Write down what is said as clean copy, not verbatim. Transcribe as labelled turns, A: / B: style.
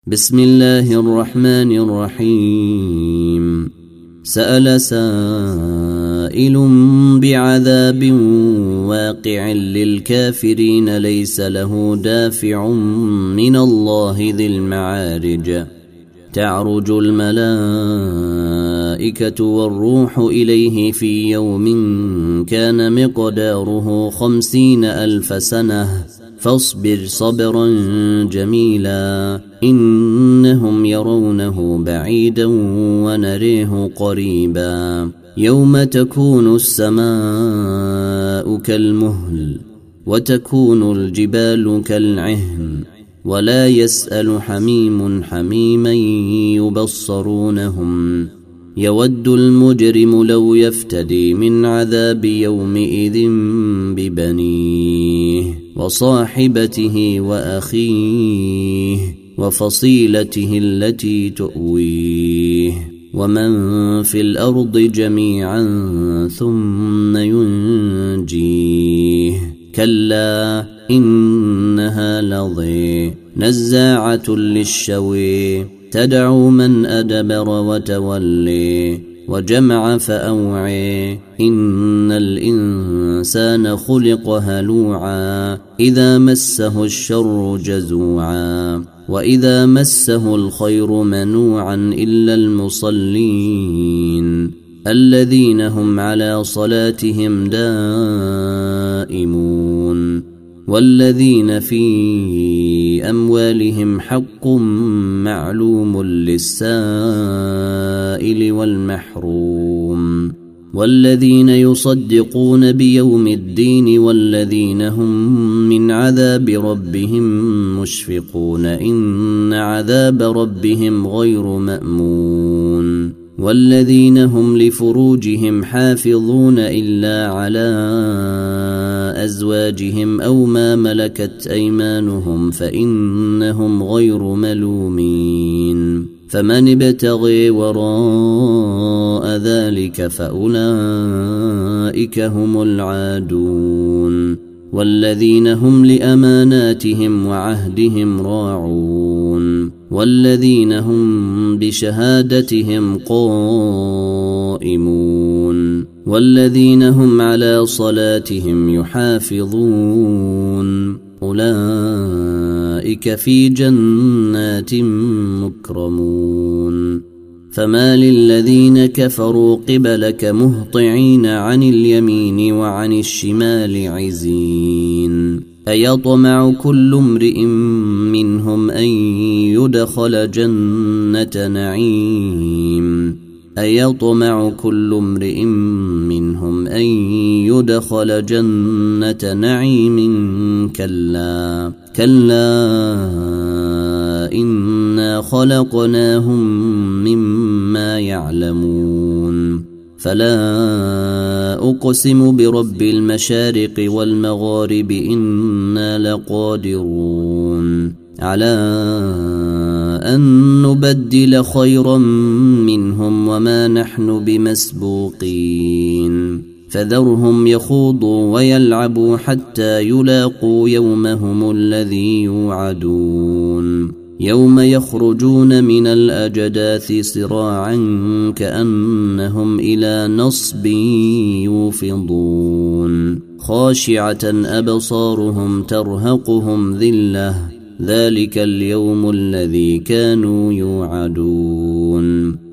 A: بسم الله الرحمن الرحيم. سأل سائل بعذاب واقع للكافرين ليس له دافع من الله ذي المعارج. تعرج الملائكة والروح إليه في يوم كان مقداره 50,000 سنة فاصبر صبرا جميلا إنهم يرونه بعيدا ونريه قريبا. يوم تكون السماء كالمهل وتكون الجبال كالعهن ولا يسأل حميم حميما يبصرونهم. يود المجرم لو يفتدي من عذاب يومئذ ببنيه وصاحبته وأخيه وفصيلته التي تؤويه ومن في الأرض جميعا ثم ينجيه. كلا إنها لظى نزاعة للشوى تدعو من أدبر وتولي وجمع فأوعي. إن الإنسان خلق هلوعا إذا مسه الشر جزوعا وإذا مسه الخير منوعا إلا المصلين الذين هم على صلاتهم دائمون والذين في أموالهم حق معلوم للسائل والمحروم والذين يصدقون بيوم الدين والذين هم من عذاب ربهم مشفقون إن عذاب ربهم غير مأمون والذين هم لفروجهم حافظون إلا على أزواجهم أو ما ملكت أيمانهم فإنهم غير ملومين. فمن ابتغي وراء ذلك فأولئك هم العادون والذين هم لأماناتهم وعهدهم راعون والذين هم بشهادتهم قائمون والذين هم على صلاتهم يحافظون أولئك في جنات مكرمون. فما للذين كفروا قبلك مهطعين عن اليمين وعن الشمال عزين. أيطمع كل امرئ منهم أن يدخل جنة نعيم أيطمع كل امرئ منهم أن يدخل جنة نعيم كلا إنا خلقناهم مما يعلمون. فلا أقسم برب المشارق والمغارب إنا لقادرون على أن نبدل خيرا منهم وما نحن بمسبوقين. فذرهم يخوضوا ويلعبوا حتى يلاقوا يومهم الذي يوعدون. يوم يخرجون من الأجداث سراعا كأنهم إلى نصب يوفضون. خاشعة أبصارهم ترهقهم ذلة ذلك اليوم الذي كانوا يوعدون.